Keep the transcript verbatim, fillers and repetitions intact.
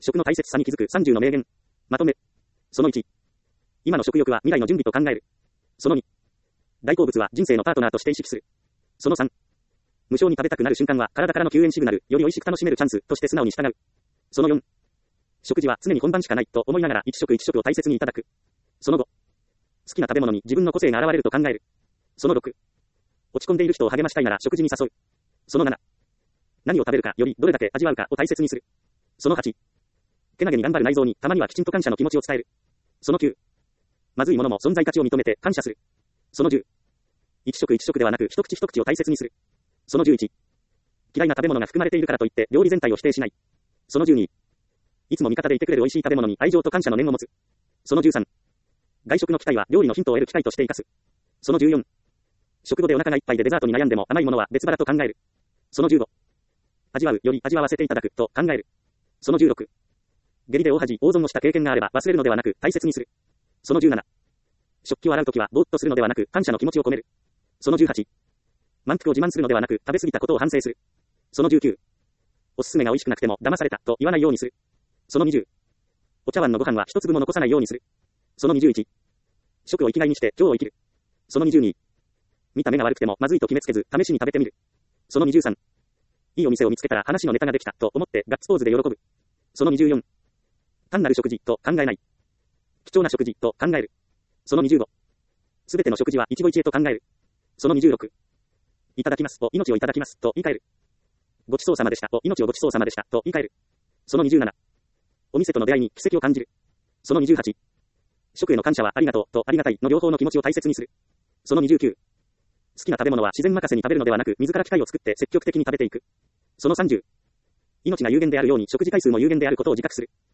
食の大切さに気づくさんじゅうの名言。まとめ。そのいち。今の食欲は未来の準備と考える。そのに。大好物は人生のパートナーとして意識する。そのさん。無性に食べたくなる瞬間は体からの救援シグナル、より美味しく楽しめるチャンスとして素直に従う。そのよん。食事は常に本番しかないと思いながら一食一食を大切にいただく。そのご。好きな食べ物に自分の個性が現れると考える。そのろく。落ち込んでいる人を励ましたいなら食事に誘う。そのなな。何を食べるかよりどれだけ味わうかを大切にする。そのはち。けなげに頑張る内臓にたまにはきちんと感謝の気持ちを伝える。そのきゅう。まずいものも存在価値を認めて感謝する。そのじゅう。一食一食ではなく一口一口を大切にする。そのじゅういち。嫌いな食べ物が含まれているからといって料理全体を否定しない。そのじゅうに。いつも味方でいてくれる美味しい食べ物に愛情と感謝の念を持つ。そのじゅうさん。外食の機会は料理のヒントを得る機会として生かす。そのじゅうよん。食後でお腹がいっぱいでデザートに悩んでも甘いものは別腹と考える。そのじゅうご。味わうより味わわせていただくと考える。そのじゅうろく。下痢で大恥大損をした経験があれば忘れるのではなく大切にする。そのじゅうなな。食器を洗うときはぼーっとするのではなく感謝の気持ちを込める。そのじゅうはち。満腹を自慢するのではなく食べ過ぎたことを反省する。そのじゅうきゅう。おすすめが美味しくなくても騙されたと言わないようにする。そのにじゅう。お茶碗のご飯は一粒も残さないようにする。そのにじゅういち。食を生きがいにして今日を生きる。そのにじゅうに。見た目が悪くてもまずいと決めつけず試しに食べてみる。そのにじゅうさん。いいお店を見つけたら話のネタができたと思ってガッツポーズで喜ぶ。そのにじゅうよん。単なる食事と考えない。貴重な食事と考える。そのにじゅうご。すべての食事は一期一会と考える。そのにじゅうろく。いただきますを命をいただきますと言い換える。ごちそうさまでしたを命をごちそうさまでしたと言い換える。そのにじゅうなな。お店との出会いに奇跡を感じる。そのにじゅうはち。食への感謝はありがとうとありがたいの両方の気持ちを大切にする。そのにじゅうきゅう。好きな食べ物は自然任せに食べるのではなく自ら機会を作って積極的に食べていく。そのさんじゅう。命が有限であるように食事回数も有限であることを自覚する。